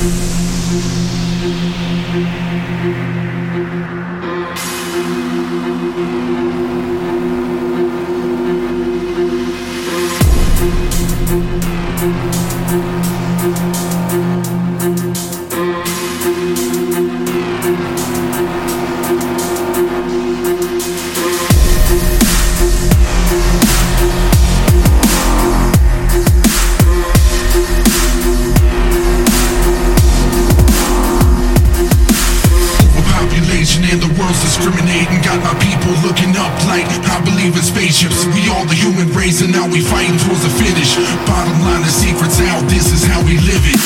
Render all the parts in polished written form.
And the world's discriminating, got my people looking up like I believe in spaceships. We all the human race and now we fighting towards the finish. Bottom line, the secret's out, this is how we live it.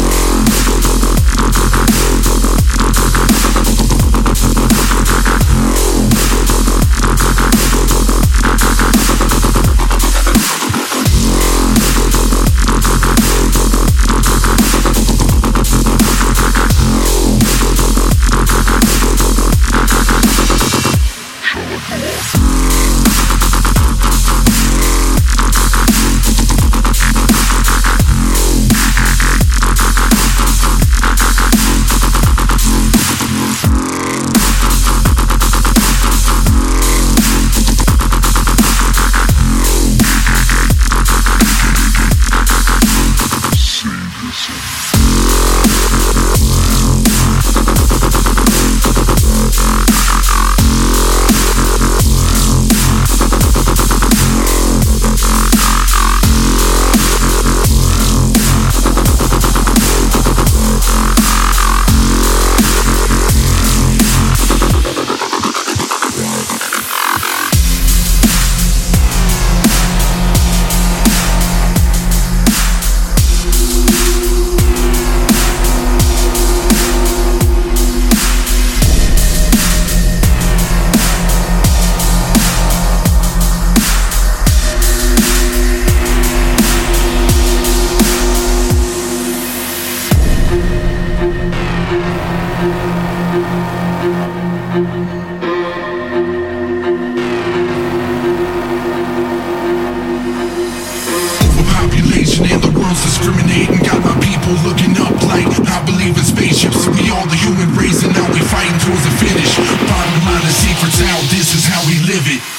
And the world's discriminating, got my people looking up like I believe in spaceships. We all the human race and now we fighting towards the finish. Bottom line, the secret's out, this is how we live it.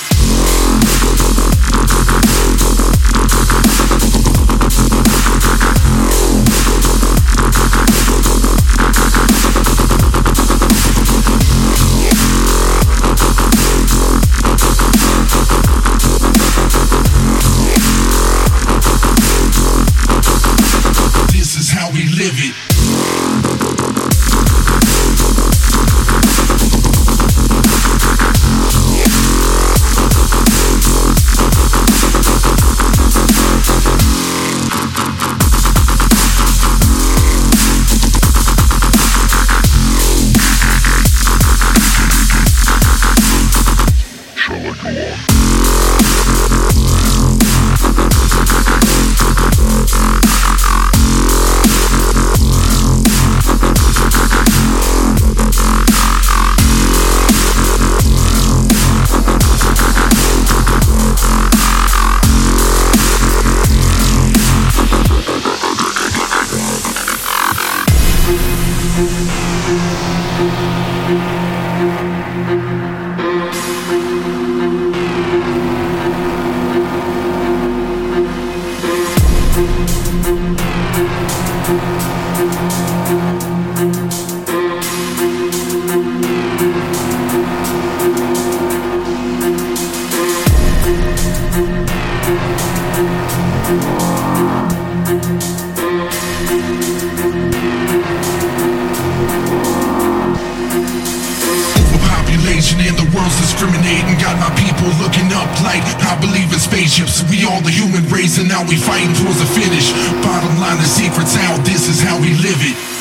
We live it. And the world's discriminating, got my people looking up like I believe in spaceships. We all the human race and now we fighting towards the finish. Bottom line, the secret's out, this is how we live it.